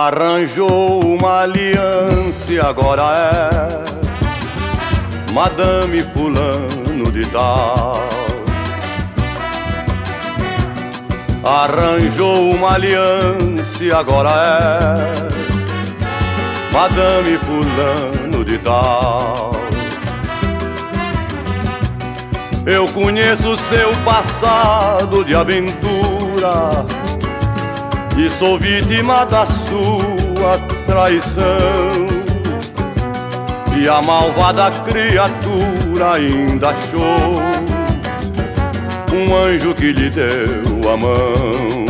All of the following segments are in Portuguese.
Arranjou uma aliança e agora é Madame Fulano de Tal. Arranjou uma aliança e agora é Madame Fulano de Tal. Eu conheço seu passado de aventura e sou vítima da sua traição. E a malvada criatura ainda achou um anjo que lhe deu a mão.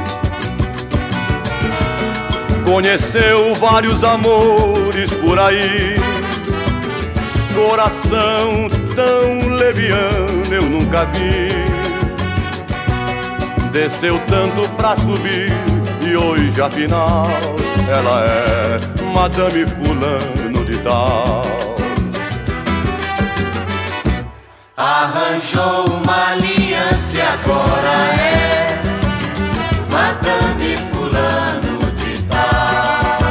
Conheceu vários amores por aí, coração tão leviano eu nunca vi. Desceu tanto pra subir e hoje afinal ela é Madame Fulano de Tal. Arranjou uma aliança e agora é Madame Fulano de Tal.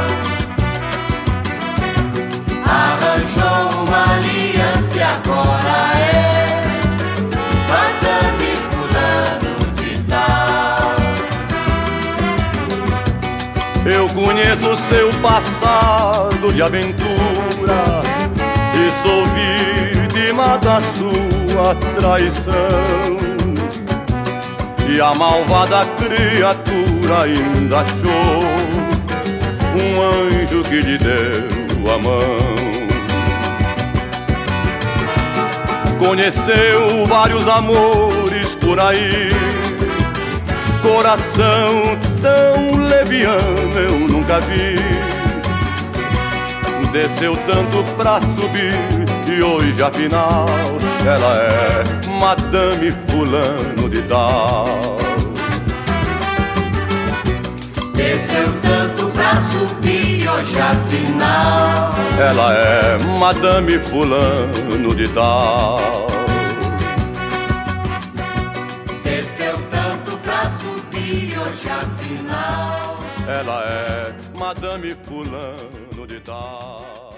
Arranjou uma aliança e agora é Madame Fulano de Tal. Eu conheço seu passado de aventura e sou vítima da sua traição. E a malvada criatura ainda achou um anjo que lhe deu a mão. Conheceu vários amores por aí, coração tão leviano eu nunca vi. Desceu tanto pra subir e hoje afinal ela é Madame Fulano de Tal. Desceu tanto pra subir e hoje afinal ela é Madame Fulano de Tal. Desceu tanto pra subir e hoje afinal ela é Madame Fulano de Tal.